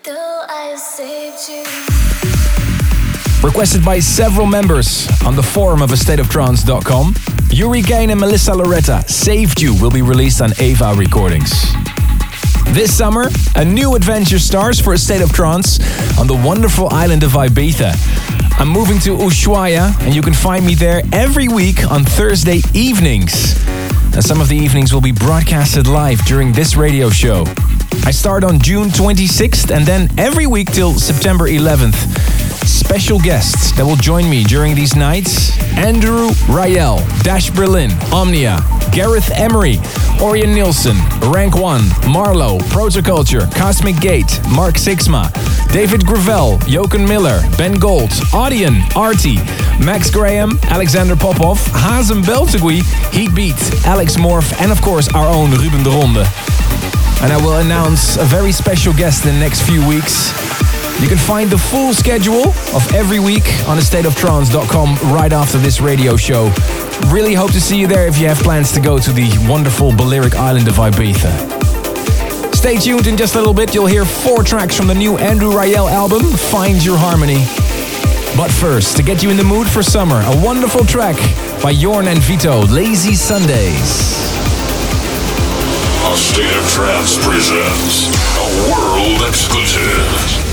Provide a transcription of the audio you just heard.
Though I have saved you. Requested by several members on the forum of astateoftrance.com. Yuri Kane and Melissa Loretta, Saved You, will be released on Ava Recordings. This summer, a new adventure starts for A State of Trance on the wonderful island of Ibiza. I'm moving to Ushuaia, and you can find me there every week on Thursday evenings. And some of the evenings will be broadcasted live during this radio show. I start on June 26th, and then every week till September 11th. Special guests that will join me during these nights: Andrew Rayel, Dash Berlin, Omnia, Gareth Emery, Orion Nielsen, Rank One, Marlowe, Protoculture, Cosmic Gate, Mark Sixma, David Gravel, Jochen Miller, Ben Gold, Audion, Artie, Max Graham, Alexander Popov, Hazem Beltegui, Heatbeat, Alex Morph, and of course our own Ruben de Ronde. And I will announce a very special guest in the next few weeks. You can find the full schedule of every week on astateoftrance.com right after this radio show. Really hope to see you there if you have plans to go to the wonderful Balearic island of Ibiza. Stay tuned, in just a little bit you'll hear 4 tracks from the new Andrew Rayel album, Find Your Harmony. But first, to get you in the mood for summer, a wonderful track by Jorn and Vito, Lazy Sundays. A State of Trance presents a world exclusive.